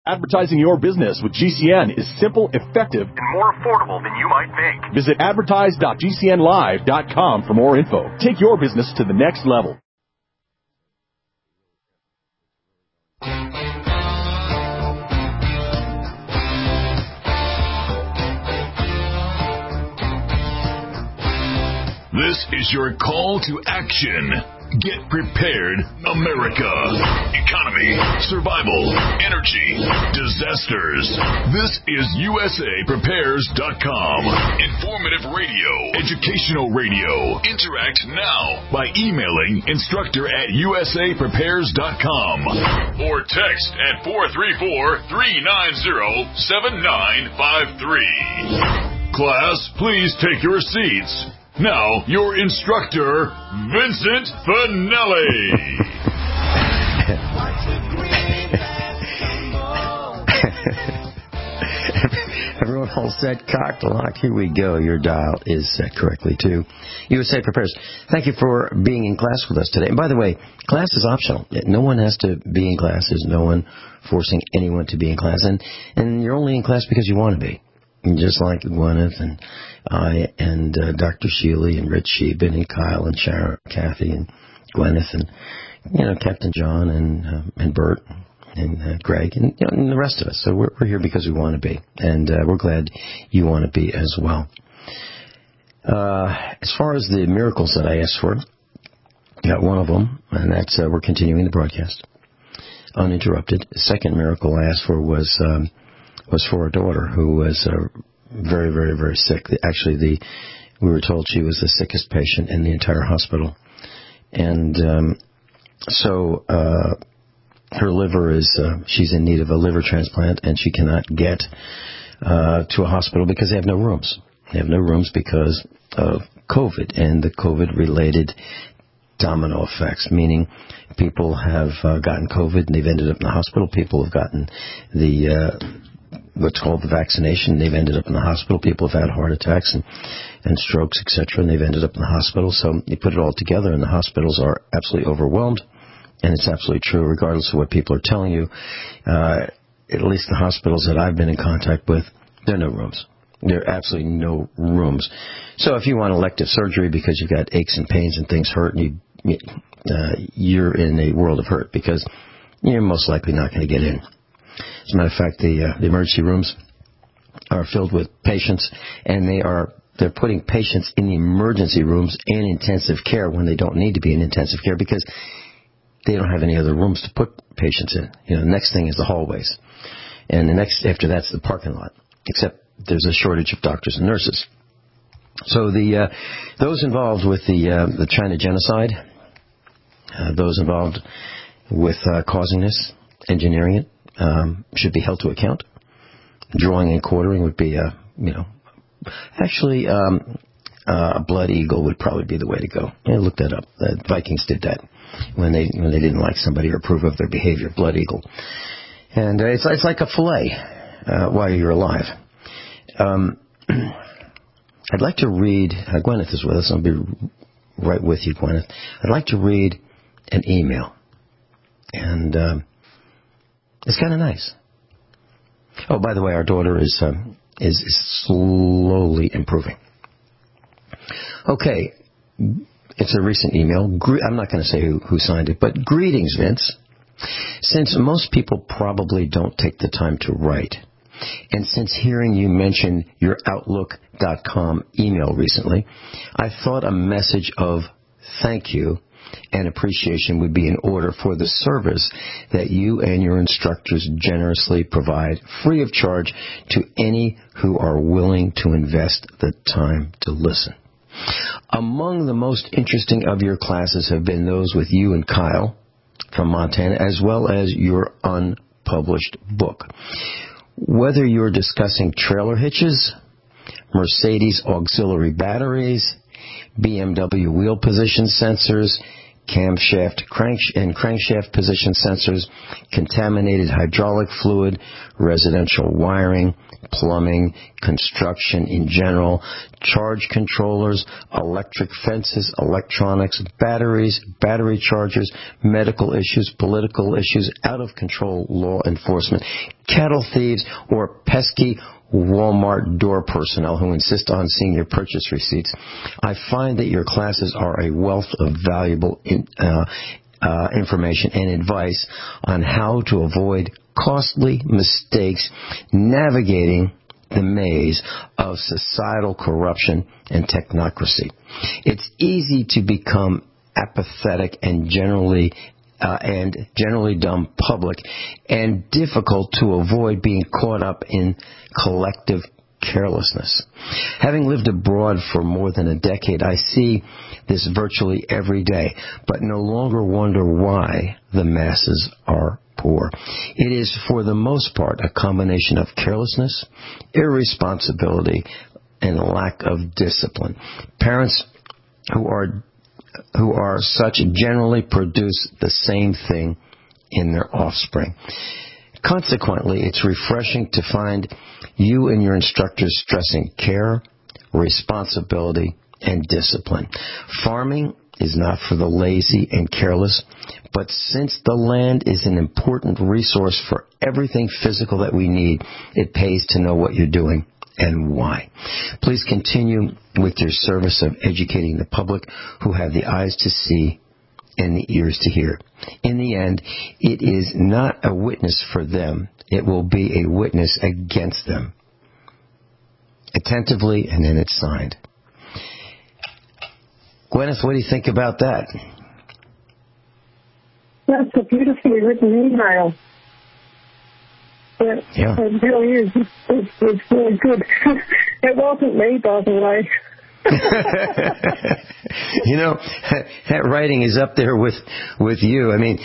Advertising your business with GCN is simple, effective, and more affordable than you might think. Visit advertise.gcnlive.com for more info. Take your business to the next level. This is your call to action. Get prepared, America. Economy, survival, energy, disasters. This is USAPrepares.com. Informative radio, educational radio. Interact now by emailing instructor@USAPrepares.com or text at 434-390-7953. Class, please take your seats. Now, your instructor, Vincent Finelli. Everyone all set, cocked, locked. Here we go. Your dial is set correctly, too. USA Prepares. Thank you for being in class with us today. And by the way, class is optional. No one has to be in class. There's no one forcing anyone to be in class. And you're only in class because you want to be. And just like Gwyneth and I and Dr. Sheely and Rich Sheben and Kyle and Sharon, Kathy and Gwyneth and, Captain John and Bert and Greg and, and the rest of us. So we're here because we want to be. And we're glad you want to be as well. As far as the miracles that I asked for, got one of them, and that's we're continuing the broadcast uninterrupted. The second miracle I asked for was for our daughter, who was very, very, very sick. Actually, we were told she was the sickest patient in the entire hospital. And so her liver she's in need of a liver transplant, and she cannot get to a hospital because they have no rooms. They have no rooms because of COVID and the COVID-related domino effects, meaning people have gotten COVID and they've ended up in the hospital. People have gotten what's called the vaccination. They've ended up in the hospital. People have had heart attacks and strokes, etc., and they've ended up in the hospital. So you put it all together, and the hospitals are absolutely overwhelmed, and it's absolutely true, regardless of what people are telling you. At least the hospitals that I've been in contact with, there are no rooms. There are absolutely no rooms. So if you want elective surgery because you've got aches and pains and things hurt, and you're in a world of hurt because you're most likely not going to get in. As a matter of fact, the emergency rooms are filled with patients, and they're putting patients in the emergency rooms and intensive care when they don't need to be in intensive care because they don't have any other rooms to put patients in. The next thing is the hallways, and the next after that's the parking lot. Except there's a shortage of doctors and nurses. So those involved with the China genocide, those involved with causing this, engineering it, should be held to account. Drawing and quartering would be, actually, a blood eagle would probably be the way to go. Look that up. The Vikings did that when they didn't like somebody or approve of their behavior. Blood eagle, and it's like a fillet while you're alive. I'd like to read. Gwyneth is with us. I'll be right with you, Gwyneth. I'd like to read an email, and it's kind of nice. Oh, by the way, our daughter is slowly improving. Okay, it's a recent email. I'm not going to say who signed it, but greetings, Vince. Since most people probably don't take the time to write, and since hearing you mention your Outlook.com email recently, I thought a message of thank you and appreciation would be in order for the service that you and your instructors generously provide free of charge to any who are willing to invest the time to listen. Among the most interesting of your classes have been those with you and Kyle from Montana, as well as your unpublished book. Whether you're discussing trailer hitches, Mercedes auxiliary batteries, BMW wheel position sensors, camshaft, crankshaft position sensors, contaminated hydraulic fluid, residential wiring, plumbing, construction in general, charge controllers, electric fences, electronics, batteries, battery chargers, medical issues, political issues, out-of-control law enforcement, cattle thieves, or pesky Walmart door personnel who insist on seeing your purchase receipts. I find that your classes are a wealth of valuable information and advice on how to avoid costly mistakes navigating the maze of societal corruption and technocracy. It's easy to become apathetic and generally dumb public, and difficult to avoid being caught up in collective carelessness. Having lived abroad for more than a decade, I see this virtually every day, but no longer wonder why the masses are poor. It is, for the most part, a combination of carelessness, irresponsibility, and lack of discipline. Parents who are such generally produce the same thing in their offspring. Consequently, it's refreshing to find you and your instructors stressing care, responsibility, and discipline. Farming is not for the lazy and careless, but since the land is an important resource for everything physical that we need, it pays to know what you're doing and why. Please continue with your service of educating the public who have the eyes to see and the ears to hear. In the end, it is not a witness for them. It will be a witness against them. Attentively, and then it's signed. Gwyneth, what do you think about that? That's a beautifully written email. Yeah. It really is. It's really good. It wasn't me, by the way. You know, that writing is up there with you. I mean,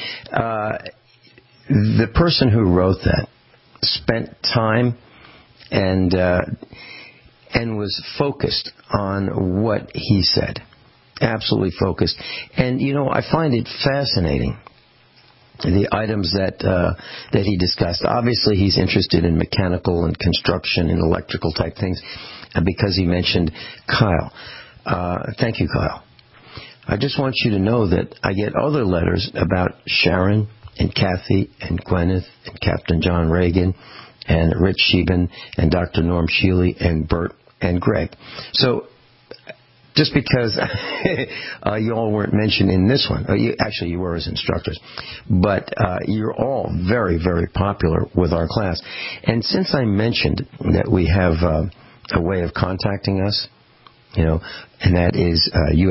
the person who wrote that spent time and was focused on what he said. Absolutely focused. And, you know, I find it fascinating, the items that he discussed. Obviously, he's interested in mechanical and construction and electrical type things because he mentioned Kyle. Thank you, Kyle. I just want you to know that I get other letters about Sharon and Kathy and Gwyneth and Captain John Reagan and Rich Sheben and Dr. Norm Shealy and Bert and Greg. So just because you all weren't mentioned in this one, actually you were as instructors, but you're all very, very popular with our class. And since I mentioned that we have a way of contacting us, you know, and that is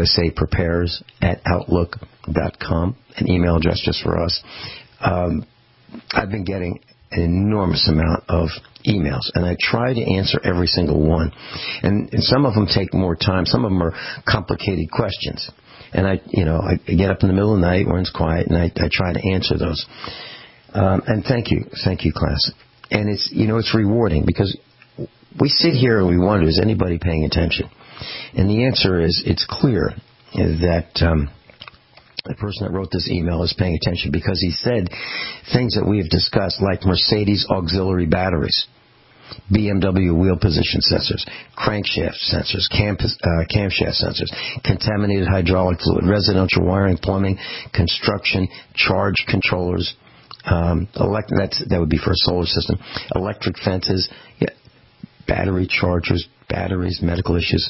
usaprepares@outlook.com, an email address just for us. I've been getting an enormous amount of emails, and I try to answer every single one. And some of them take more time. Some of them are complicated questions. And I get up in the middle of the night when it's quiet, and I try to answer those. And thank you, class. And it's rewarding because we sit here and we wonder, is anybody paying attention? And the answer is, it's clear that the person that wrote this email is paying attention, because he said things that we have discussed, like Mercedes auxiliary batteries, BMW wheel position sensors, crankshaft sensors, camshaft sensors, contaminated hydraulic fluid, residential wiring, plumbing, construction, charge controllers, that would be for a solar system, electric fences, battery chargers, batteries, medical issues.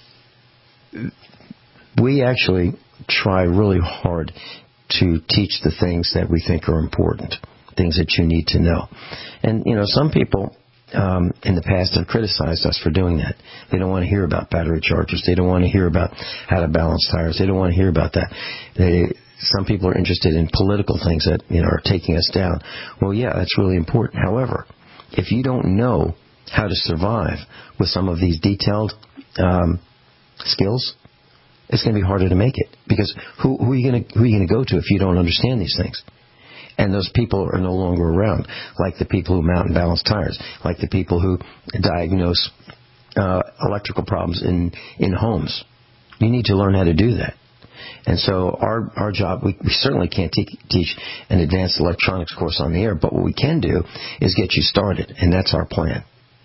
We actually try really hard to teach the things that we think are important, things that you need to know. And, some people in the past have criticized us for doing that. They don't want to hear about battery chargers. They don't want to hear about how to balance tires. They don't want to hear about that. Some people are interested in political things that are taking us down. Well, yeah, that's really important. However, if you don't know how to survive with some of these detailed skills, it's going to be harder to make it, because who are you going to go to if you don't understand these things? And those people are no longer around, like the people who mount and balance tires, like the people who diagnose electrical problems in homes. You need to learn how to do that. And so our job, we certainly can't teach an advanced electronics course on the air, but what we can do is get you started, and that's our plan.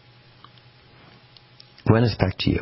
Gwyneth, back to you.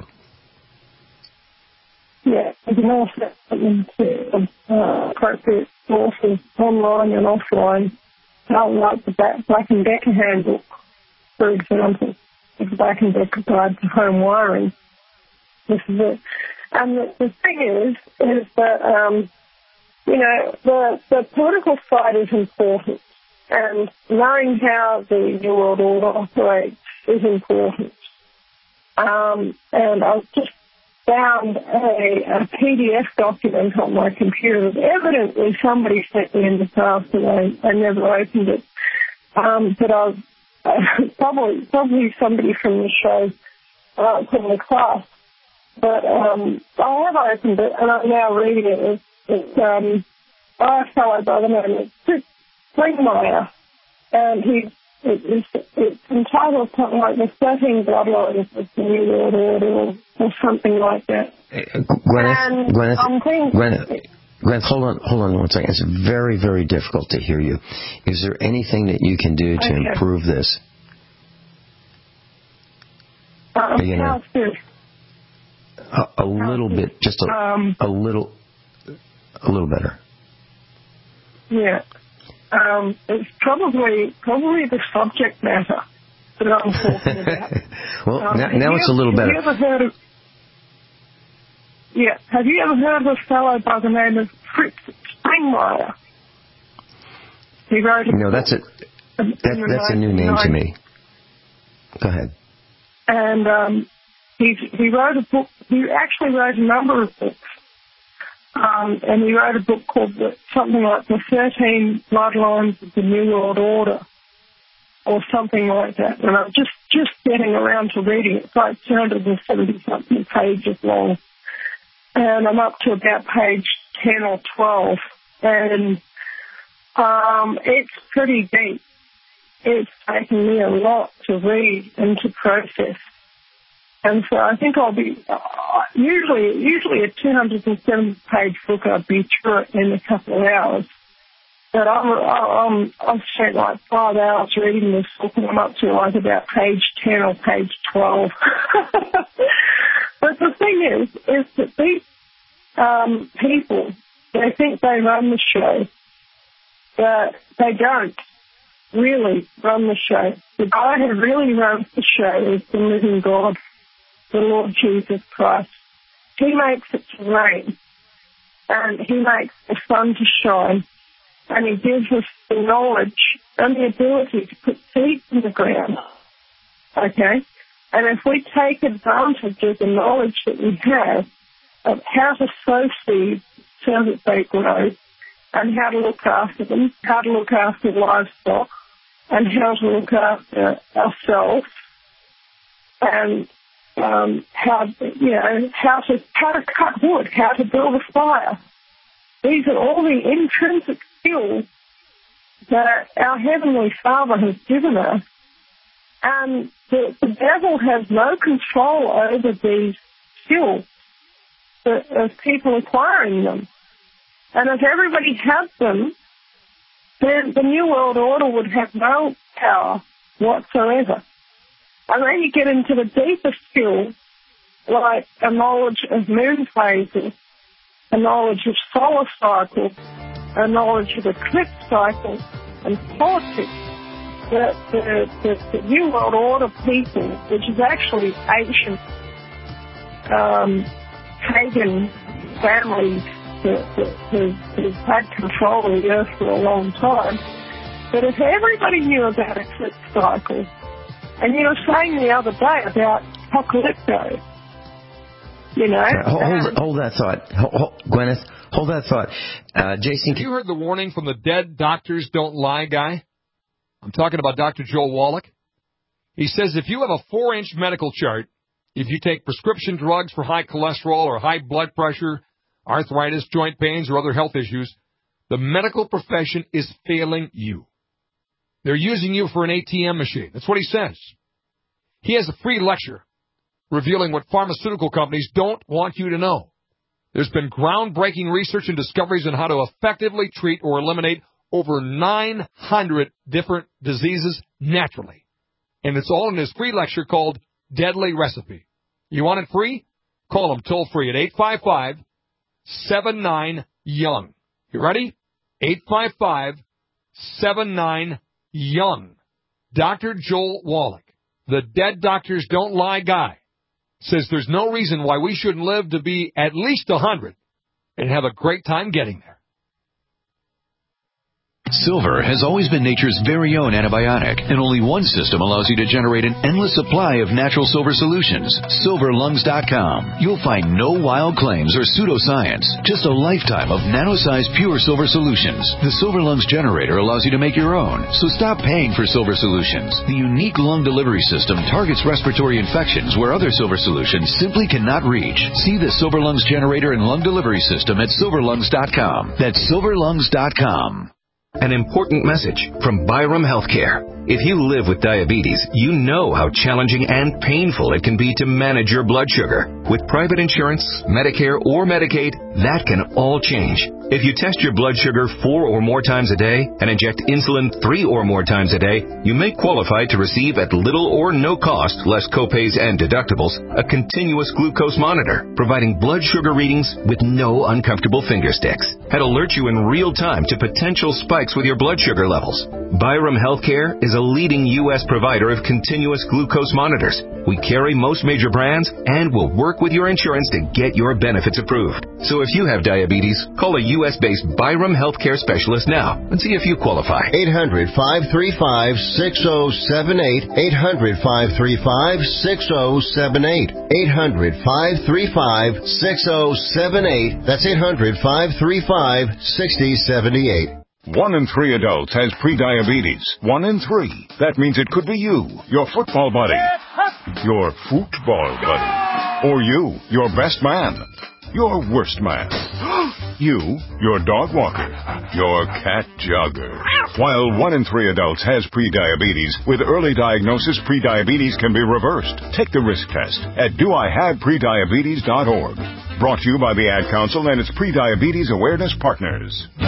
Yeah, you can also appropriate sources online and offline. Like the Black and Decker handbook, for example, the Black and Decker Guide to Home Wiring. This is it. And the thing is that, the political side is important, and knowing how the New World Order operates is important. And I've just found a PDF document on my computer that evidently somebody sent me in the past, and I never opened it. But I've probably somebody from the show from the class. But I have opened it, and I'm now reading it. It's by a fellow by the name of Fritz Springmeier, and it's entitled something like The 13 Bloodlines of the New World Order or something like that. Gwyneth, hold on 1 second. It's very, very difficult to hear you. Is there anything that you can do to improve this? How's this? A little bit, just a little better. Yeah. It's probably the subject matter that I'm talking about. Well, now it's a little better. Have you ever heard of a fellow by the name of Fritz Springmeier? He wrote No, that's a new name to me. Go ahead. And he wrote a book. He actually wrote a number of books. And he wrote a book called something like The 13 Bloodlines of the New World Order, or something like that. And I'm just getting around to reading it. It's like 270-something pages long. And I'm up to about page 10 or 12. And it's pretty deep. It's taken me a lot to read and to process. And so I think I'll be, usually a 270-page book, I'd be through it in a couple of hours. But I've spent like 5 hours reading this book, and I'm up to like about page 10 or page 12. But the thing is that these people, they think they run the show, but they don't really run the show. The guy who really runs the show is the living God, the Lord Jesus Christ. He makes it to rain, and he makes the sun to shine, and he gives us the knowledge and the ability to put seeds in the ground, okay? And if we take advantage of the knowledge that we have of how to sow seeds so that they grow, and how to look after them, how to look after livestock, and how to look after ourselves, and how to cut wood, how to build a fire. These are all the intrinsic skills that our Heavenly Father has given us, and the devil has no control over these skills of people acquiring them. And if everybody had them, then the New World Order would have no power whatsoever. And then you get into the deeper skills, like a knowledge of moon phases, a knowledge of solar cycles, a knowledge of eclipse cycles, and politics. The New World Order people, which is actually ancient pagan families who've had control of the earth for a long time. But if everybody knew about eclipse cycles, and you were saying the other day about Apocalypto, you know. Hold that thought. Gwyneth, hold that thought. Jason. Have you heard the warning from the Dead Doctors Don't Lie guy? I'm talking about Dr. Joel Wallach. He says if you have a 4-inch medical chart, if you take prescription drugs for high cholesterol or high blood pressure, arthritis, joint pains, or other health issues, the medical profession is failing you. They're using you for an ATM machine. That's what he says. He has a free lecture revealing what pharmaceutical companies don't want you to know. There's been groundbreaking research and discoveries on how to effectively treat or eliminate over 900 different diseases naturally. And it's all in this free lecture called Deadly Recipe. You want it free? Call them toll free at 855-79-YOUNG. You ready? 855-79-YOUNG. Dr. Joel Wallach, the Dead Doctors Don't Lie guy, says there's no reason why we shouldn't live to be at least 100 and have a great time getting there. Silver has always been nature's very own antibiotic, and only one system allows you to generate an endless supply of natural silver solutions. SilverLungs.com. You'll find no wild claims or pseudoscience, just a lifetime of nano-sized pure silver solutions. The Silver Lungs generator allows you to make your own, so stop paying for silver solutions. The unique lung delivery system targets respiratory infections where other silver solutions simply cannot reach. See the Silver Lungs generator and lung delivery system at SilverLungs.com. That's SilverLungs.com. An important message from Byram Healthcare. If you live with diabetes, you know how challenging and painful it can be to manage your blood sugar. With private insurance, Medicare, or Medicaid, that can all change. If you test your blood sugar 4 or more times a day and inject insulin 3 or more times a day, you may qualify to receive at little or no cost, less copays and deductibles, a continuous glucose monitor, providing blood sugar readings with no uncomfortable finger sticks. It alert you in real time to potential spikes with your blood sugar levels. Byram Healthcare is a leading U.S. provider of continuous glucose monitors. We carry most major brands and will work with your insurance to get your benefits approved. So if you have diabetes, call a U.S.-based Byram Healthcare specialist now and see if you qualify. 800-535-6078. 800-535-6078. 800-535-6078. That's 800-535-6078. 1 in 3 adults has prediabetes. 1 in 3. That means it could be you, your football buddy, your football buddy, or you, your best man, your worst man, you, your dog walker, your cat jogger. While 1 in 3 adults has prediabetes, with early diagnosis, prediabetes can be reversed. Take the risk test at doihaveprediabetes.org. Brought to you by the Ad Council and its Prediabetes Awareness Partners.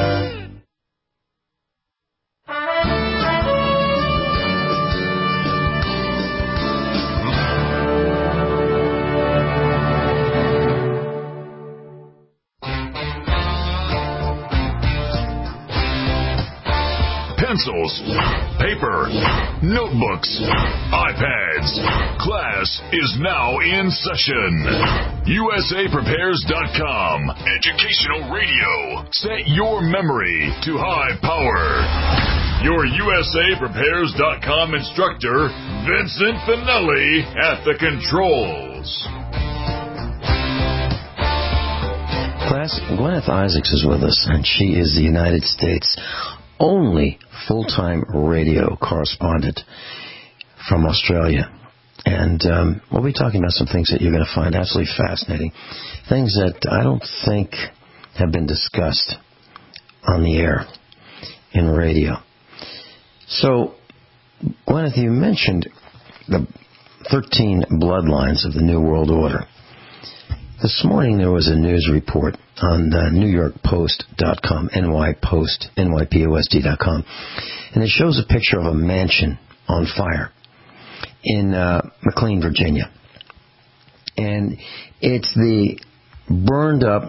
Pencils, paper, notebooks, iPads. Class is now in session. USAPrepares.com. Educational radio. Set your memory to high power. Your USAPrepares.com instructor, Vincent Finelli, at the controls. Class, Gwyneth Isaacs is with us, and she is the United States' only full-time radio correspondent from Australia. And we'll be talking about some things that you're going to find absolutely fascinating, things that I don't think have been discussed on the air in radio. So, Gwyneth, you mentioned the 13 bloodlines of the New World Order. This morning there was a news report on NewYorkPost.com, NYPOST.com, and it shows a picture of a mansion on fire in McLean, Virginia. And it's the burned up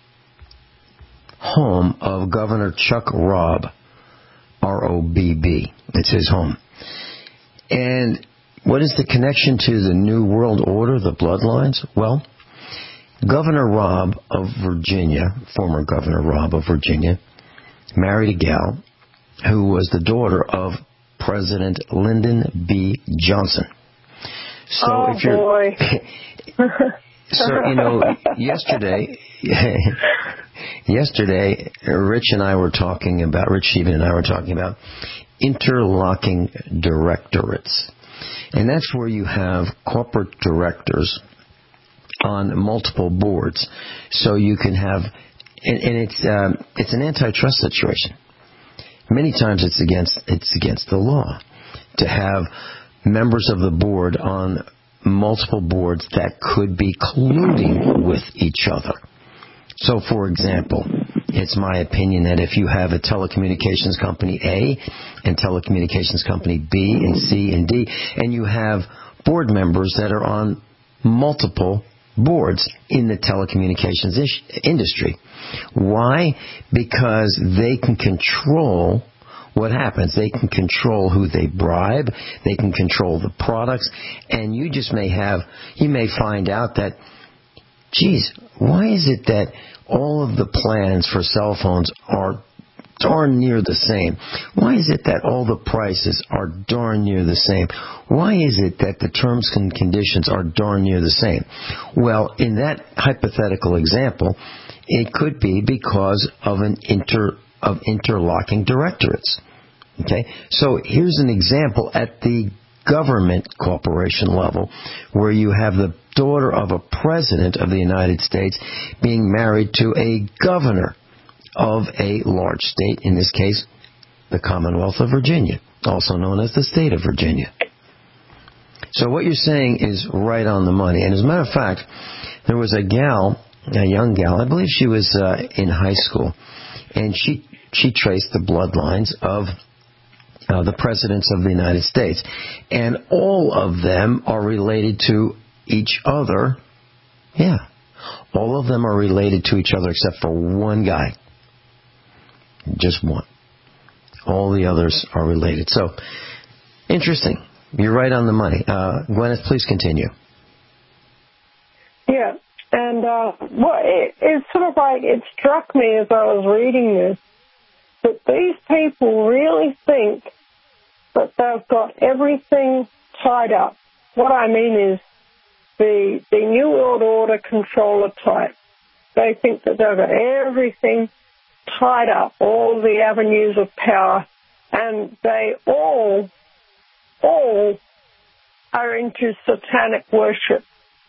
home of Governor Chuck Robb, R-O-B-B. It's his home. And what is the connection to the New World Order, the bloodlines? Well, Governor Robb of Virginia, former Governor Robb of Virginia, married a gal who was the daughter of President Lyndon B. Johnson. So if you're, boy. So, you know, yesterday, Rich Sheevan and I were talking about interlocking directorates. And that's where you have corporate directors on multiple boards. So you can have, and it's an antitrust situation. Many times it's against the law to have members of the board on multiple boards that could be colluding with each other. So, for example, it's my opinion that if you have a telecommunications company A and telecommunications company B and C and D, and you have board members that are on multiple boards in the telecommunications industry. Why? Because they can control what happens. They can control who they bribe. They can control the products. And you may find out that, geez, why is it that all of the plans for cell phones are darn near the same? Why is it that all the prices are darn near the same? Why is it that the terms and conditions are darn near the same? Well, in that hypothetical example, it could be because of interlocking directorates. Okay? So here's an example at the government corporation level where you have the daughter of a president of the United States being married to a governor of a large state, in this case, the Commonwealth of Virginia, also known as the state of Virginia. So what you're saying is right on the money. And as a matter of fact, there was a young gal, I believe she was in high school, and she traced the bloodlines of the presidents of the United States. And all of them are related to each other. Yeah. All of them are related to each other except for one guy. Just one. All the others are related. So, interesting. You're right on the money. Gwyneth, please continue. Yeah, and it's sort of like it struck me as I was reading this that these people really think that they've got everything tied up. What I mean is the New World Order controller type. They think that they've got everything tied up, all the avenues of power, and they all are into satanic worship.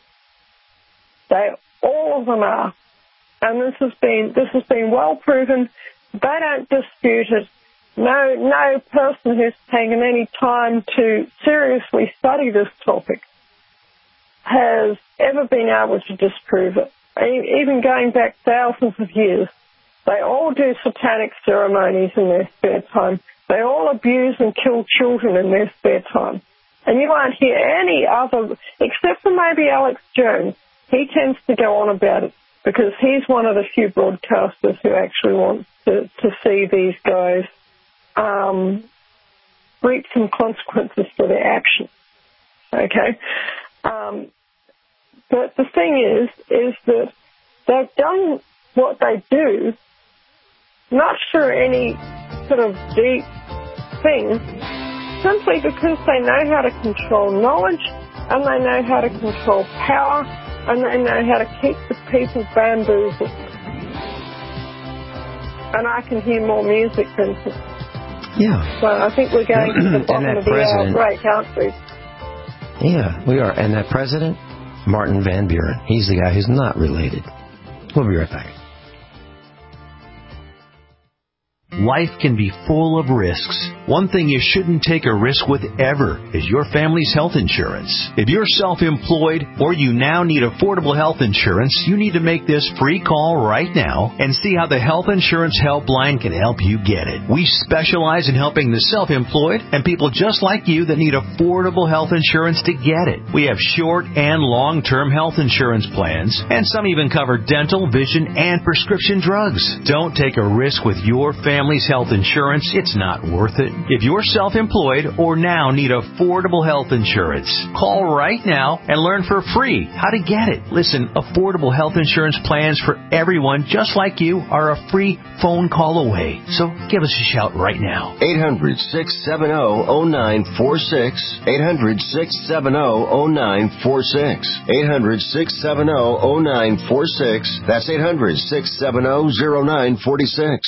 All of them are, and this has been well proven. They don't dispute it. No person who's taken any time to seriously study this topic has ever been able to disprove it. Even going back thousands of years. They all do satanic ceremonies in their spare time. They all abuse and kill children in their spare time. And you won't hear any other, except for maybe Alex Jones. He tends to go on about it because he's one of the few broadcasters who actually wants to see these guys reap some consequences for their actions. Okay? But the thing is that they've done what they do not for any sort of deep thing, simply because they know how to control knowledge, and they know how to control power, and they know how to keep the people bamboozled. And I can hear more music than... Yeah. So I think we're going to the bottom of the hour break, aren't we? Yeah, we are. And that president, Martin Van Buren, he's the guy who's not related. We'll be right back. Life can be full of risks. One thing you shouldn't take a risk with ever is your family's health insurance. If you're self-employed or you now need affordable health insurance, you need to make this free call right now and see how the Health Insurance Helpline can help you get it. We specialize in helping the self-employed and people just like you that need affordable health insurance to get it. We have short and long-term health insurance plans, and some even cover dental, vision, and prescription drugs. Don't take a risk with your family's health insurance. It's not worth it. If you're self-employed or now need affordable health insurance, call right now and learn for free how to get it. Listen, affordable health insurance plans for everyone just like you are a free phone call away. So give us a shout right now. 800-670-0946. 800-670-0946. 800-670-0946. That's 800-670-0946.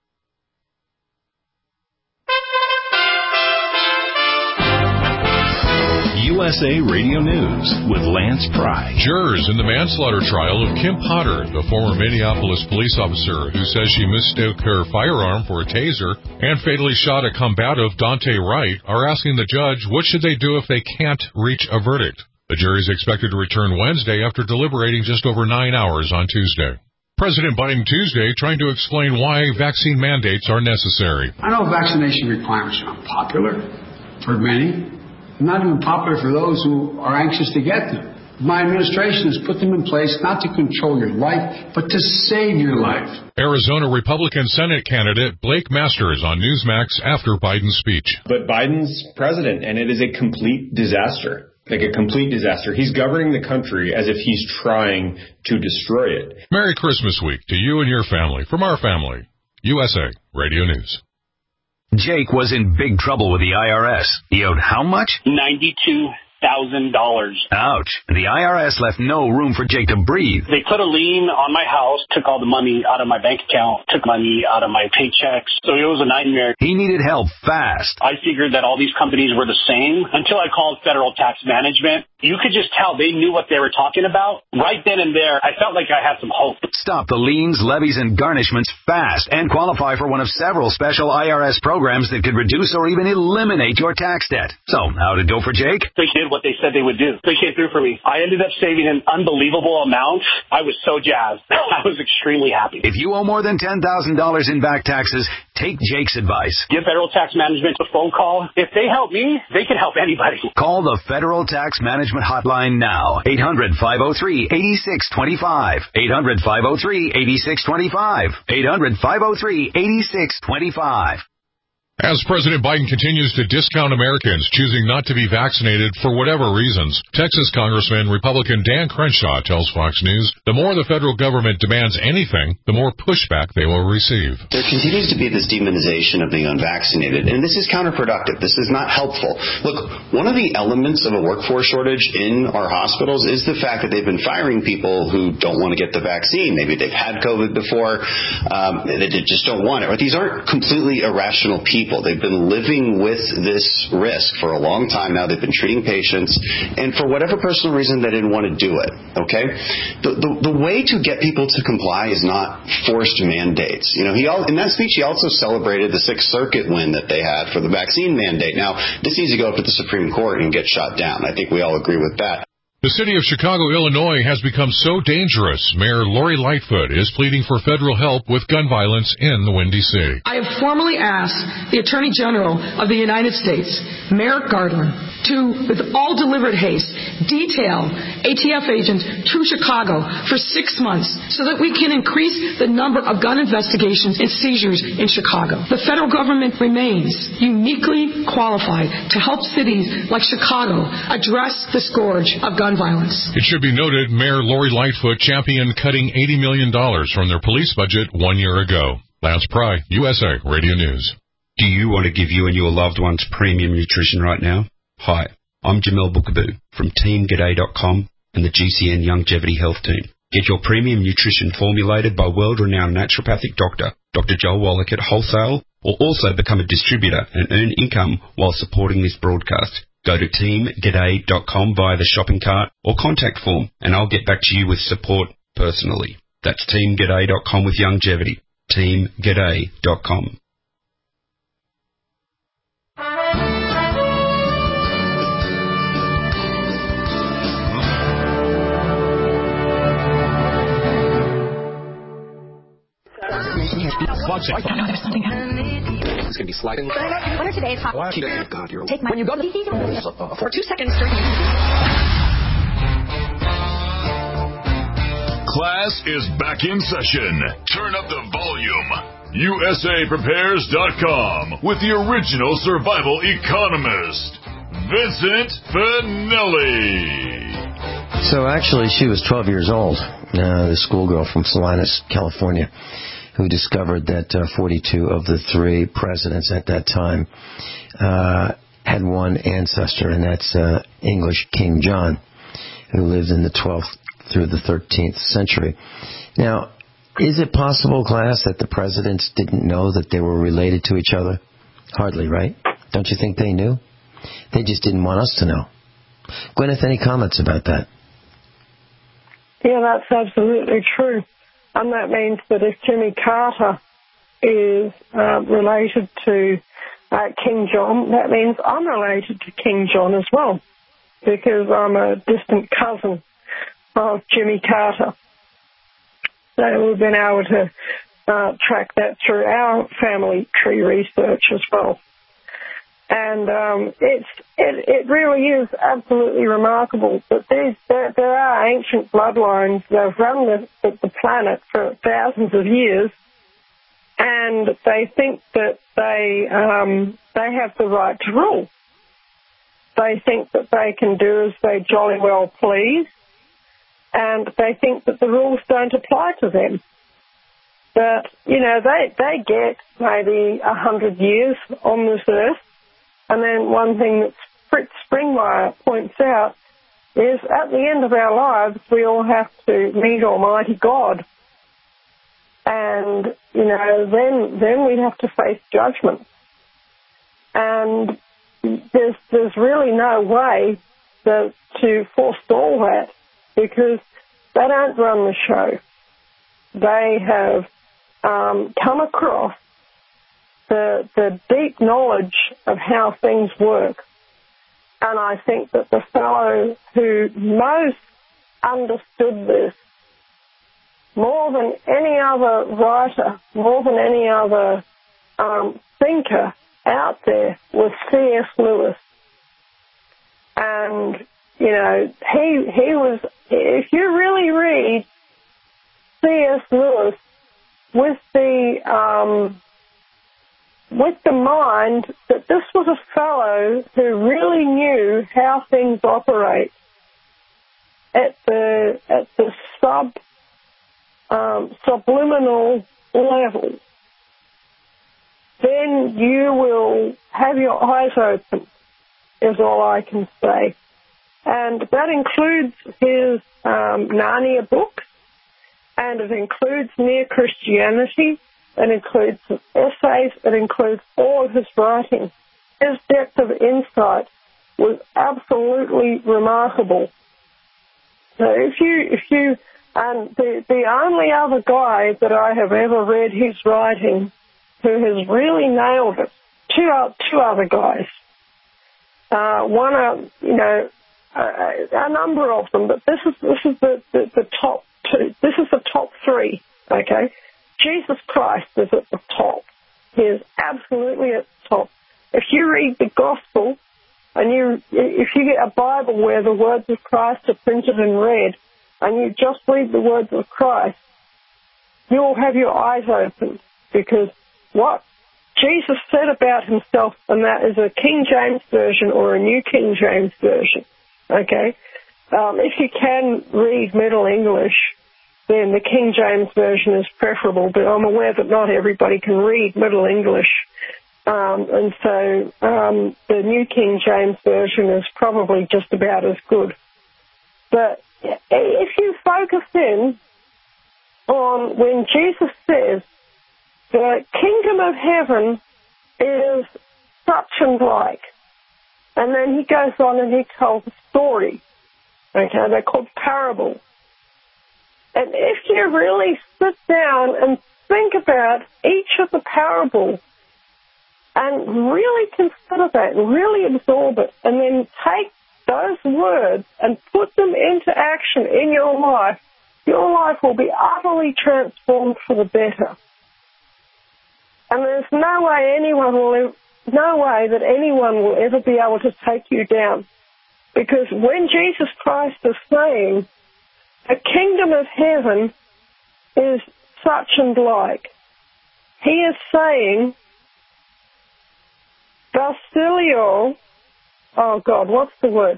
USA Radio News with Lance Pry. Jurors in the manslaughter trial of Kim Potter, the former Minneapolis police officer who says she mistook her firearm for a taser and fatally shot a combative Dante Wright, are asking the judge what should they do if they can't reach a verdict. The jury is expected to return Wednesday after deliberating just over 9 hours on Tuesday. President Biden Tuesday trying to explain why vaccine mandates are necessary. I know vaccination requirements are unpopular for many, not even popular for those who are anxious to get them. My administration has put them in place not to control your life, but to save your life. Arizona Republican Senate candidate Blake Masters on Newsmax after Biden's speech. But Biden's president, and it is a complete disaster. Like a complete disaster. He's governing the country as if he's trying to destroy it. Merry Christmas week to you and your family from our family. USA Radio News. Jake was in big trouble with the IRS. He owed how much? $92,000. Ouch. The IRS left no room for Jake to breathe. They put a lien on my house, took all the money out of my bank account, took money out of my paychecks. So it was a nightmare. He needed help fast. I figured that all these companies were the same until I called Federal Tax Management. You could just tell they knew what they were talking about. Right then and there, I felt like I had some hope. Stop the liens, levies, and garnishments fast and qualify for one of several special IRS programs that could reduce or even eliminate your tax debt. So, how'd it go for Jake? They did what they said they would do. They came through for me. I ended up saving an unbelievable amount. I was so jazzed. I was extremely happy. If you owe more than $10,000 in back taxes, take Jake's advice. Give Federal Tax Management a phone call. If they help me, they can help anybody. Call the Federal Tax Management hotline now. 800-503-8625. 800-503-8625. 800-503-8625. As President Biden continues to discount Americans choosing not to be vaccinated for whatever reasons, Texas Congressman Republican Dan Crenshaw tells Fox News the more the federal government demands anything, the more pushback they will receive. There continues to be this demonization of the unvaccinated, and this is counterproductive. This is not helpful. Look, one of the elements of a workforce shortage in our hospitals is the fact that they've been firing people who don't want to get the vaccine. Maybe they've had COVID before. They just don't want it. But these aren't completely irrational people. They've been living with this risk for a long time now. They've been treating patients, and for whatever personal reason, they didn't want to do it. Okay, the way to get people to comply is not forced mandates. You know, in that speech, he also celebrated the Sixth Circuit win that they had for the vaccine mandate. Now, this needs to go up to the Supreme Court and get shot down. I think we all agree with that. The city of Chicago, Illinois has become so dangerous, Mayor Lori Lightfoot is pleading for federal help with gun violence in the Windy City. I have formally asked the Attorney General of the United States, Merrick Garland, to, with all deliberate haste, detail ATF agents to Chicago for 6 months so that we can increase the number of gun investigations and seizures in Chicago. The federal government remains uniquely qualified to help cities like Chicago address the scourge of gun violence. It should be noted Mayor Lori Lightfoot championed cutting $80 million from their police budget 1 year ago. Lance Pry, USA Radio News. Do you want to give you and your loved ones premium nutrition right now? Hi, I'm Jamel Bookaboo from TeamGaday.com and the GCN Longevity Health Team. Get your premium nutrition formulated by world-renowned naturopathic doctor, Dr. Joel Wallach at Wholesale, or also become a distributor and earn income while supporting this broadcast. Go to TeamGaday.com via the shopping cart or contact form, and I'll get back to you with support personally. That's TeamGaday.com with longevity. TeamGaday.com. It's going to be sliding. What are today's hot? God, you're take my. When you go to the for 2 seconds during. Class is back in session. Turn up the volume. USAPrepares.com with the original survival economist, Vincent Finelli. So actually, she was 12 years old, the schoolgirl from Salinas, California, who discovered that 42 of the 3 presidents at that time had one ancestor, and that's English King John, who lived in the 12th through the 13th century. Now, is it possible, class, that the presidents didn't know that they were related to each other? Hardly, right? Don't you think they knew? They just didn't want us to know. Gwyneth, any comments about that? Yeah, that's absolutely true. And that means that if Jimmy Carter is related to King John, that means I'm related to King John as well, because I'm a distant cousin of Jimmy Carter. So we've been able to track that through our family tree research as well. And it really is absolutely remarkable that there are ancient bloodlines that have run the planet for thousands of years, and they think that they have the right to rule. They think that they can do as they jolly well please, and they think that the rules don't apply to them. But, you know, they get maybe 100 years on this earth. And then one thing that Fritz Springmeier points out is at the end of our lives, we all have to meet Almighty God. And, you know, then we have to face judgment. And there's really no way to forestall that, because they don't run the show. They have come across the deep knowledge of how things work. And I think that the fellow who most understood this, more than any other writer, more than any other thinker out there, was C.S. Lewis. And, you know, he was, if you really read C.S. Lewis with the mind that this was a fellow who really knew how things operate at the subliminal level, then you will have your eyes open, is all I can say. And that includes his Narnia books, and it includes Mere Christianity, it includes essays, it includes all of his writing. His depth of insight was absolutely remarkable. So if you the only other guy that I have ever read his writing who has really nailed it, two other guys. One, you know, a number of them, but this is the top two. This is the top three. Okay, Jesus Christ is at the top. He is absolutely at the top. If you read the Gospel, and if you get a Bible where the words of Christ are printed in red, and you just read the words of Christ, you'll have your eyes opened, because what Jesus said about himself, and that is a King James Version or a New King James Version, okay? If you can read Middle English, then the King James Version is preferable, but I'm aware that not everybody can read Middle English. And so the New King James Version is probably just about as good. But if you focus in on when Jesus says the kingdom of heaven is such and like, and then he goes on and he tells a story. Okay, they're called parables. And if you really sit down and think about each of the parables and really consider that and really absorb it, and then take those words and put them into action in your life will be utterly transformed for the better. And there's no way that anyone will ever be able to take you down. Because when Jesus Christ is saying, the kingdom of heaven is such and like, he is saying, Basilio, oh God, what's the word?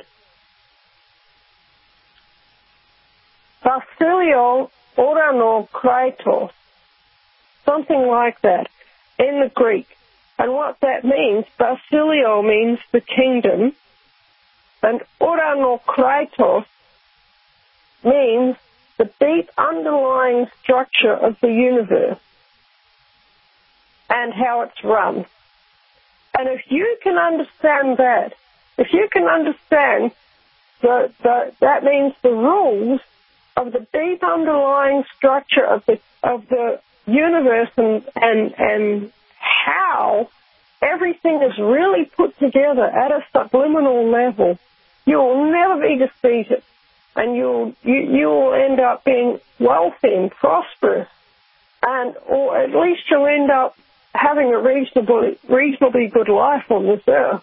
Basilio Oranokritos, something like that, in the Greek. And what that means, Basilio means the kingdom, and Oranokritos means the deep underlying structure of the universe and how it's run. And if you can understand that, if you can understand that means the rules of the deep underlying structure of the universe and how everything is really put together at a subliminal level, you will never be defeated. and you'll end up being wealthy and prosperous, or at least you'll end up having a reasonably good life on this earth,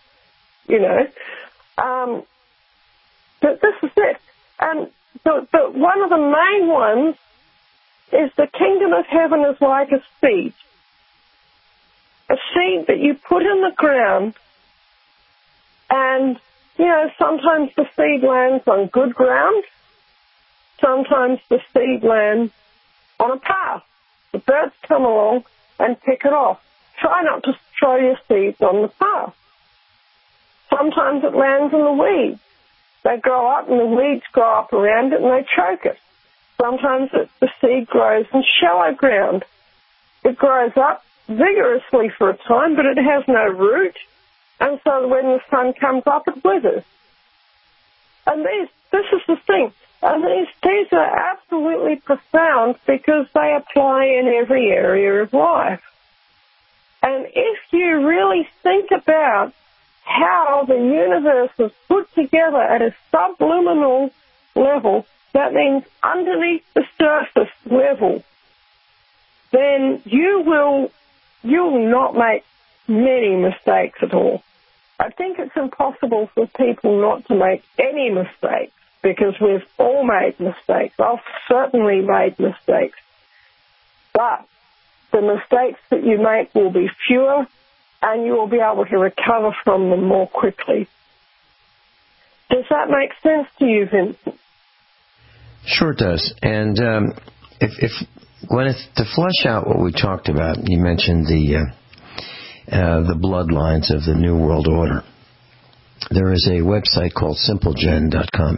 But this is it. But one of the main ones is the kingdom of heaven is like a seed. A seed that you put in the ground, and, sometimes the seed lands on good ground, sometimes the seed lands on a path. The birds come along and pick it off. Try not to throw your seeds on the path. Sometimes it lands in the weeds. They grow up and the weeds grow up around it and they choke it. Sometimes the seed grows in shallow ground. It grows up vigorously for a time, but it has no root, and so when the sun comes up, it withers. And this is the thing. And these are absolutely profound because they apply in every area of life. And if you really think about how the universe is put together at a subliminal level, that means underneath the surface level, then you'll not make many mistakes at all. I think it's impossible for people not to make any mistakes because we've all made mistakes. I've certainly made mistakes. But the mistakes that you make will be fewer and you will be able to recover from them more quickly. Does that make sense to you, Vincent? Sure it does. And if Gwyneth, to flesh out what we talked about, you mentioned the bloodlines of the New World Order. There is a website called simplegen.com,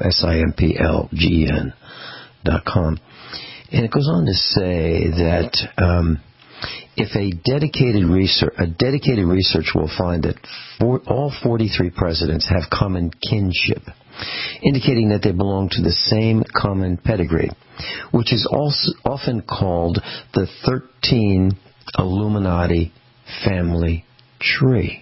SIMPLGEN.com. And it goes on to say that if a dedicated research will find that all 43 presidents have common kinship, indicating that they belong to the same common pedigree, which is also often called the 13 Illuminati family tree.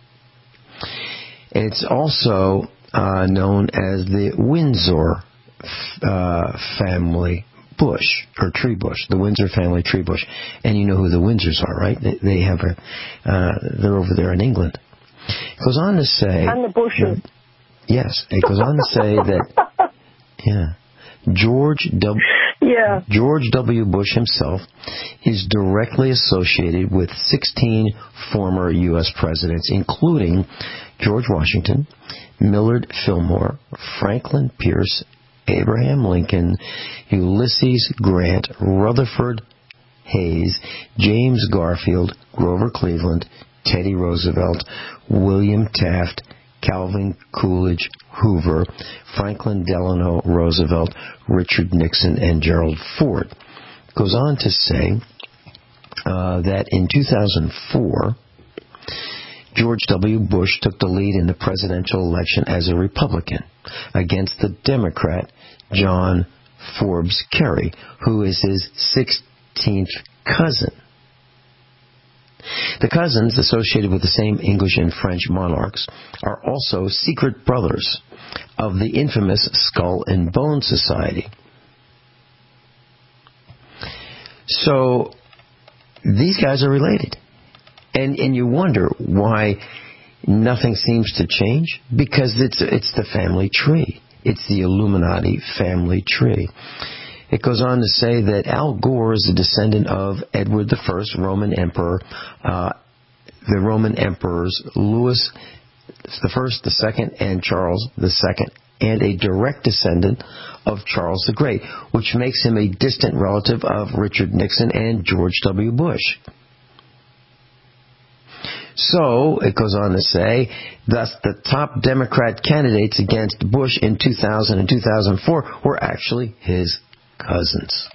It's also known as the Windsor family bush, or tree bush, the Windsor family tree bush. And you know who the Windsors are, right? They have they're over there in England. It goes on to say... And the Bushes. Yes, it goes on to say that, George W. Bush himself is directly associated with 16 former U.S. presidents, including George Washington, Millard Fillmore, Franklin Pierce, Abraham Lincoln, Ulysses Grant, Rutherford Hayes, James Garfield, Grover Cleveland, Teddy Roosevelt, William Taft, Calvin Coolidge Hoover, Franklin Delano Roosevelt, Richard Nixon, and Gerald Ford. It goes on to say that in 2004, George W. Bush took the lead in the presidential election as a Republican against the Democrat John Forbes Kerry, who is his 16th cousin. The cousins, associated with the same English and French monarchs, are also secret brothers of the infamous Skull and Bone Society. So, these guys are related. And you wonder why nothing seems to change? Because it's the family tree. It's the Illuminati family tree. It goes on to say that Al Gore is a descendant of Edward I, Roman Emperor, the Roman Emperors Louis I, II, and Charles II, and a direct descendant of Charles the Great, which makes him a distant relative of Richard Nixon and George W. Bush. So, it goes on to say, thus the top Democrat candidates against Bush in 2000 and 2004 were actually his cousins.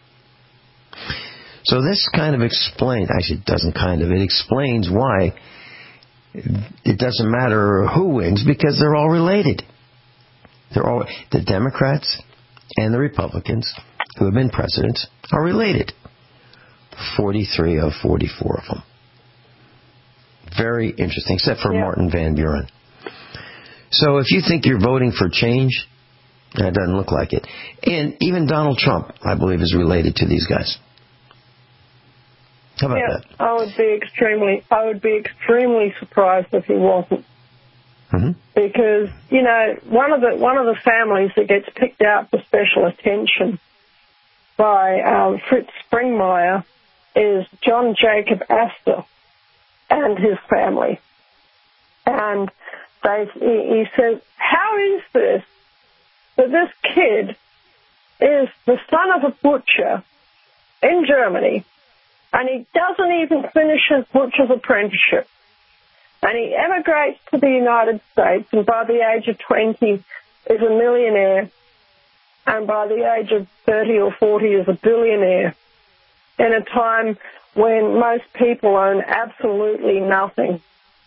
So this kind of explains, actually it doesn't kind of, it explains why it doesn't matter who wins, because they're all related. They're all, the Democrats and the Republicans who have been presidents are related. 43 of 44 of them. Very interesting, except for Martin Van Buren. So if you think you're voting for change, It doesn't look like it. And even Donald Trump, I believe, is related to these guys. How about that? I would be extremely surprised if he wasn't. Mm-hmm. Because, you know, one of the families that gets picked out for special attention by Fritz Springmeier is John Jacob Astor and his family. And he says, how is this that this kid is the son of a butcher in Germany, and he doesn't even finish his butcher's apprenticeship, and he emigrates to the United States, and by the age of 20 is a millionaire, and by the age of 30 or 40 is a billionaire, in a time when most people own absolutely nothing.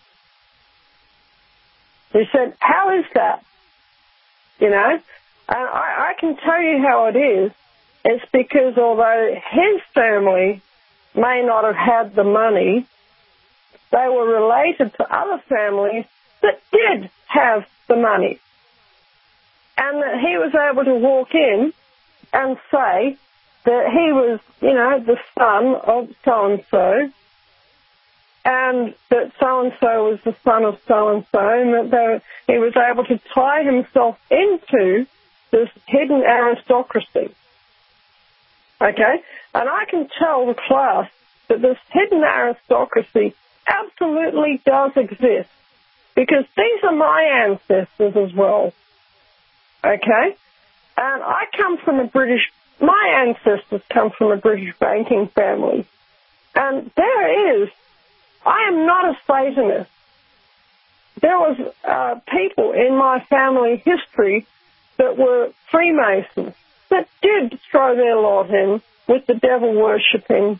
He said, how is that? You know? And I can tell you how it is. It's because although his family may not have had the money, they were related to other families that did have the money. And that he was able to walk in and say that he was, you know, the son of so-and-so, and that so-and-so was the son of so-and-so, and that he was able to tie himself into this hidden aristocracy. Okay? And I can tell the class that this hidden aristocracy absolutely does exist, because these are my ancestors as well. Okay? And I come from my ancestors come from a British banking family. And there is, I am not a Satanist. There was people in my family history that were Freemasons that did throw their lot in with the devil-worshipping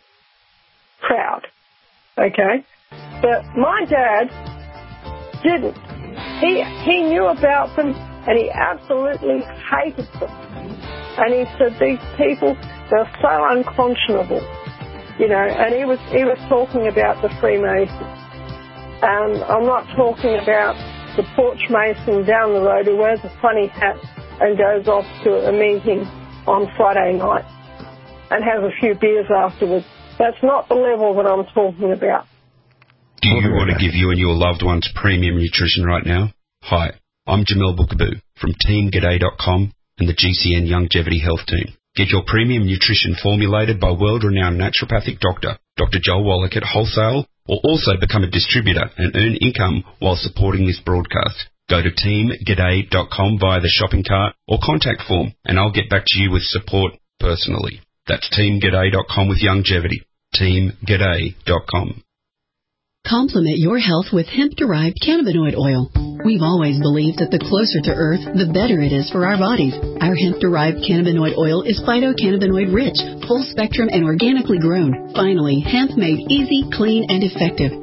crowd. Okay? But my dad didn't. He knew about them, and he absolutely hated them. And he said, these people, they're so unconscionable. You know, and he was talking about the Freemasons. And I'm not talking about the porch mason down the road who wears a funny hat and goes off to a meeting on Friday night and has a few beers afterwards. That's not the level that I'm talking about. Do you want to give you and your loved ones premium nutrition right now? Hi, I'm Jamel Bookaboo from TeamG'day.com and the GCN Longevity Health Team. Get your premium nutrition formulated by world-renowned naturopathic doctor, Dr. Joel Wallach at wholesale, or also become a distributor and earn income while supporting this broadcast. Go to TeamG'day.com via the shopping cart or contact form, and I'll get back to you with support personally. That's TeamG'day.com with longevity. TeamG'day.com. Complement your health with hemp-derived cannabinoid oil. We've always believed that the closer to Earth, the better it is for our bodies. Our hemp-derived cannabinoid oil is phytocannabinoid-rich, full-spectrum, and organically grown. Finally, hemp made easy, clean, and effective.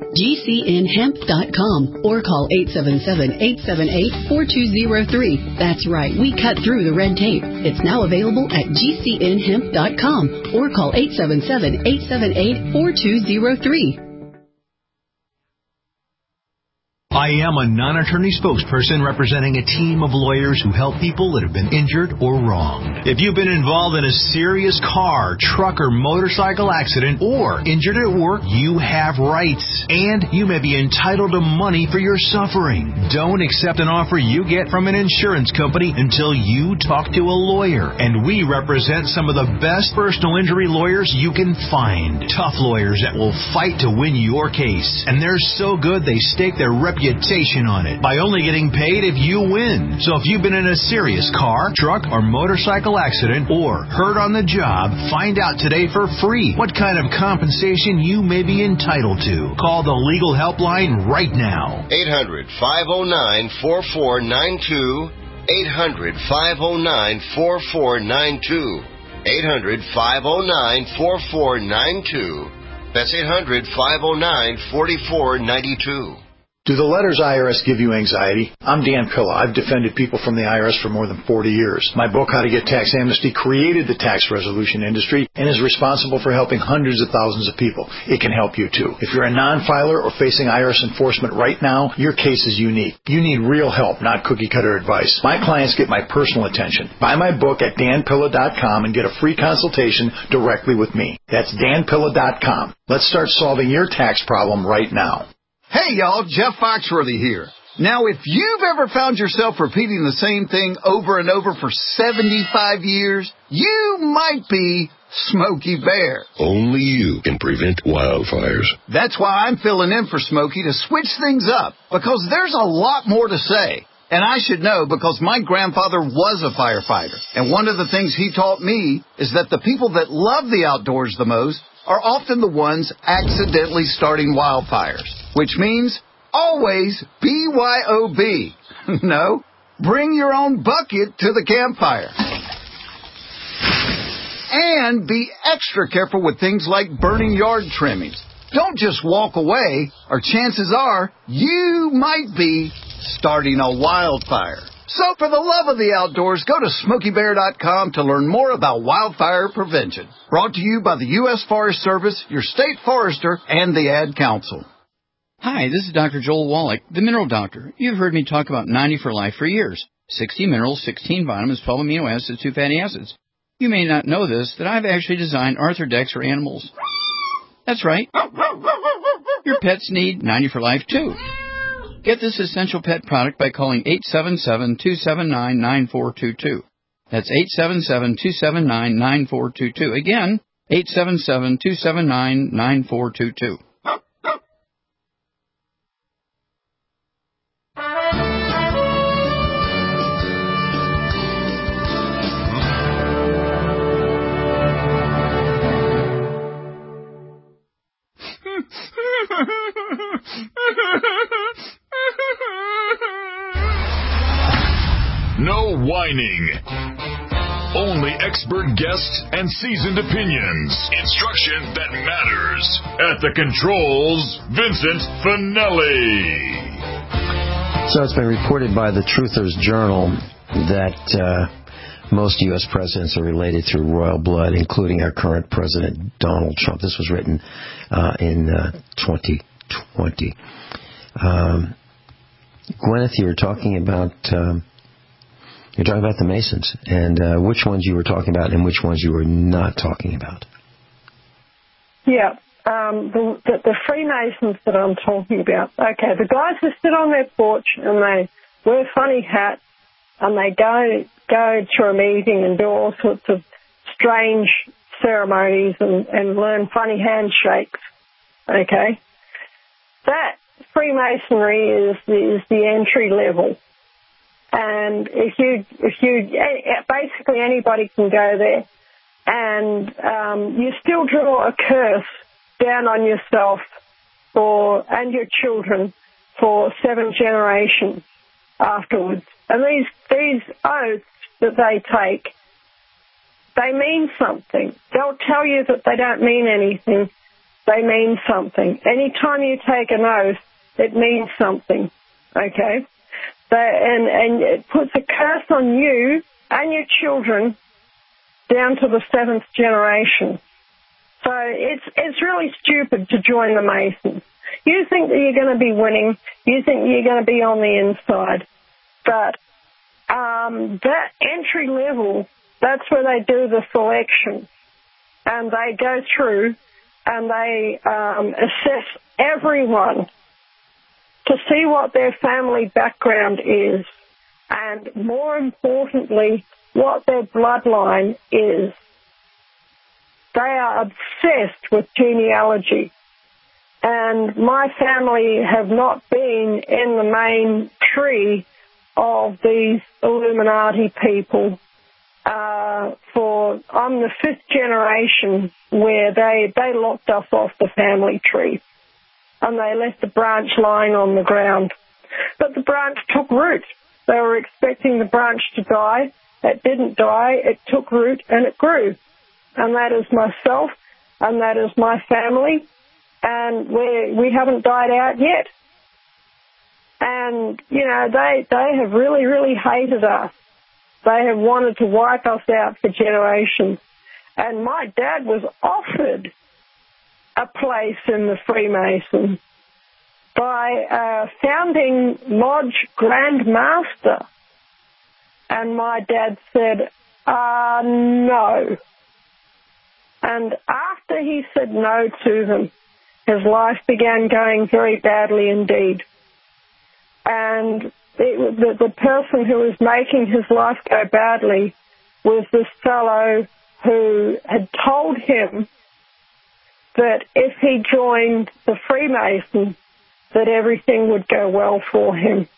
GCNhemp.com or call 877-878-4203. That's right, we cut through the red tape. It's now available at GCNhemp.com or call 877-878-4203. I am a non-attorney spokesperson representing a team of lawyers who help people that have been injured or wronged. If you've been involved in a serious car, truck, or motorcycle accident or injured at work, you have rights, and you may be entitled to money for your suffering. Don't accept an offer you get from an insurance company until you talk to a lawyer, and we represent some of the best personal injury lawyers you can find. Tough lawyers that will fight to win your case, and they're so good they stake their reputation on it by only getting paid if you win. So if you've been in a serious car, truck, or motorcycle accident or hurt on the job, find out today for free what kind of compensation you may be entitled to. Call the legal helpline right now. 800-509-4492. 800-509-4492. 800-509-4492. That's 800-509-4492. Do the letters IRS give you anxiety? I'm Dan Pilla. I've defended people from the IRS for more than 40 years. My book, How to Get Tax Amnesty, created the tax resolution industry and is responsible for helping hundreds of thousands of people. It can help you, too. If you're a non-filer or facing IRS enforcement right now, your case is unique. You need real help, not cookie-cutter advice. My clients get my personal attention. Buy my book at danpilla.com and get a free consultation directly with me. That's danpilla.com. Let's start solving your tax problem right now. Hey, y'all, Jeff Foxworthy here. Now, if you've ever found yourself repeating the same thing over and over for 75 years, you might be Smokey Bear. Only you can prevent wildfires. That's why I'm filling in for Smokey to switch things up, because there's a lot more to say. And I should know because my grandfather was a firefighter. And one of the things he taught me is that the people that love the outdoors the most are often the ones accidentally starting wildfires, which means always BYOB. No, bring your own bucket to the campfire. And be extra careful with things like burning yard trimmings. Don't just walk away, or chances are you might be starting a wildfire. So for the love of the outdoors, go to SmokeyBear.com to learn more about wildfire prevention. Brought to you by the U.S. Forest Service, your state forester, and the Ad Council. Hi, this is Dr. Joel Wallach, the Mineral Doctor. You've heard me talk about 90 for Life for years. 60 minerals, 16 vitamins, 12 amino acids, 2 fatty acids. You may not know this, that I've actually designed Arthrodex for animals. That's right. Your pets need 90 for Life, too. Get this essential pet product by calling 877-279-9422. That's 877-279-9422. Again, 877-279-9422. No whining. Only expert guests and seasoned opinions. Instruction that matters. At the controls, Vincent Finelli. So it's been reported by the Truthers Journal that most U.S. presidents are related through royal blood, including our current president, Donald Trump. This was written in 2020. Gwyneth, you were talking about the Masons, and which ones you were talking about and which ones you were not talking about. Yeah, the Freemasons that I'm talking about. Okay, the guys who sit on their porch and they wear funny hats and they go to a meeting and do all sorts of strange ceremonies and learn funny handshakes. Okay, that Freemasonry is the entry level. And if you basically anybody can go there, and you still draw a curse down on yourself and your children for 7 generations afterwards. And these oaths that they take, they mean something. They'll tell you that they don't mean anything. They mean something. Anytime you take an oath, it means something. Okay. And it puts a curse on you and your children down to the 7th generation. So it's really stupid to join the Masons. You think that you're going to be winning. You think you're going to be on the inside. But that entry level, that's where they do the selection. And they go through and they assess everyone to see what their family background is, and more importantly, what their bloodline is. They are obsessed with genealogy, and my family have not been in the main tree of these Illuminati people I'm the 5th generation where they locked us off the family tree. And they left the branch lying on the ground. But the branch took root. They were expecting the branch to die. It didn't die. It took root and it grew. And that is myself, and that is my family, and we haven't died out yet. And, you know, they have really, really hated us. They have wanted to wipe us out for generations. And my dad was offered a place in the Freemasons by a founding lodge Grand Master. And my dad said, no. And after he said no to them, his life began going very badly indeed. And the person who was making his life go badly was this fellow who had told him that if he joined the Freemasons, that everything would go well for him.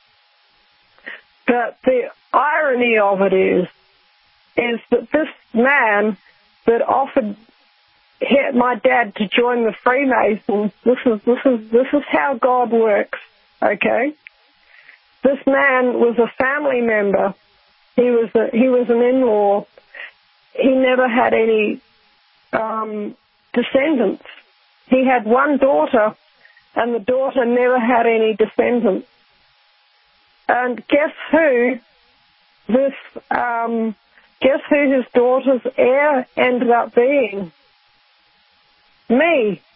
But the irony of it is that this man that offered my dad to join the Freemasons, this is how God works, okay? This man was a family member. He was an in-law. He never had any descendants. He had one daughter, and the daughter never had any descendants. And guess who his daughter's heir ended up being? Me.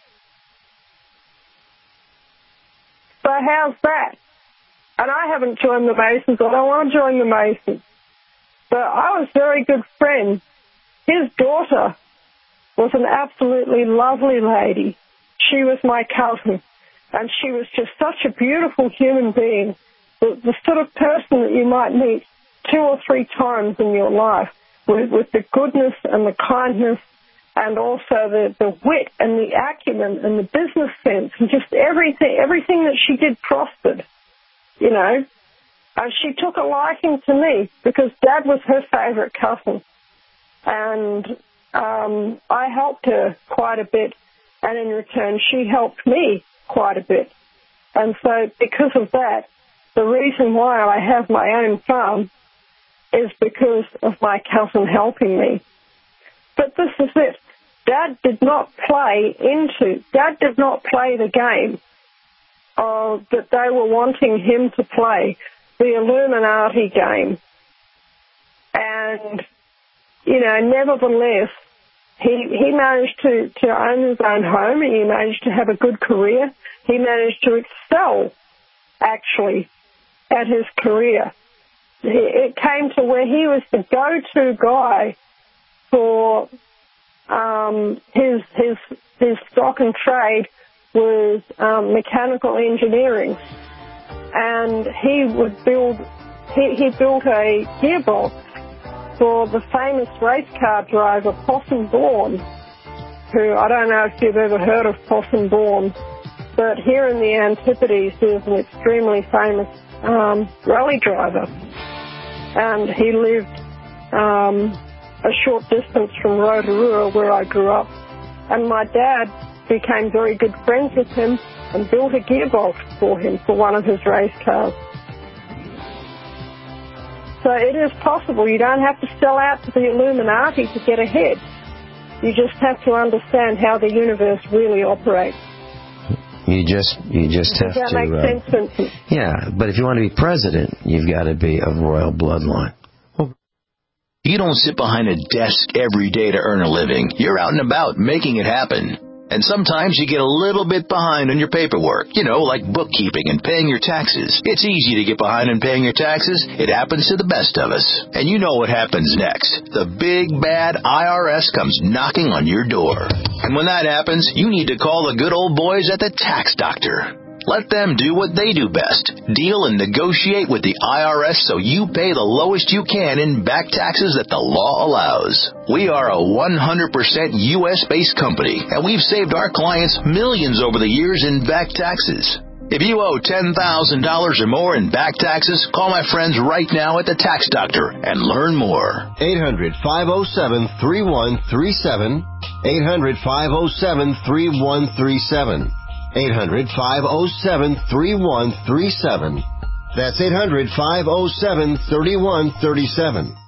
So how's that? And I haven't joined the Masons. I don't want to join the Masons. But I was very good friends. His daughter was an absolutely lovely lady. She was my cousin. And she was just such a beautiful human being. The sort of person that you might meet 2 or 3 times in your life with the goodness and the kindness and also the wit and the acumen and the business sense and just everything that she did prospered, you know. And she took a liking to me because Dad was her favorite cousin. And I helped her quite a bit, and in return she helped me quite a bit. And so because of that, the reason why I have my own farm is because of my cousin helping me. But this is it. Dad did not play the game that they were wanting him to play, the Illuminati game. And, you know, nevertheless, he managed to own his own home. He managed to have a good career. He managed to excel, actually, at his career. It came to where he was the go-to guy for his stock and trade was mechanical engineering, and he built a gearbox for the famous race car driver Possum Bourne, who I don't know if you've ever heard of Possum Bourne, but here in the Antipodes he was an extremely famous rally driver, and he lived a short distance from Rotorua, where I grew up. And my dad became very good friends with him and built a gearbox for him for one of his race cars. So it is possible. You don't have to sell out to the Illuminati to get ahead. You just have to understand how the universe really operates. You just have to. Does that make sense, Vincent? Yeah, but if you want to be president, you've got to be of royal bloodline. You don't sit behind a desk every day to earn a living. You're out and about making it happen. And sometimes you get a little bit behind on your paperwork, you know, like bookkeeping and paying your taxes. It's easy to get behind in paying your taxes. It happens to the best of us. And you know what happens next. The big, bad IRS comes knocking on your door. And when that happens, you need to call the good old boys at the Tax Doctor. Let them do what they do best. Deal and negotiate with the IRS so you pay the lowest you can in back taxes that the law allows. We are a 100% U.S.-based company, and we've saved our clients millions over the years in back taxes. If you owe $10,000 or more in back taxes, call my friends right now at the Tax Doctor and learn more. 800-507-3137. 800-507-3137. 800-507-3137. That's 800-507-3137.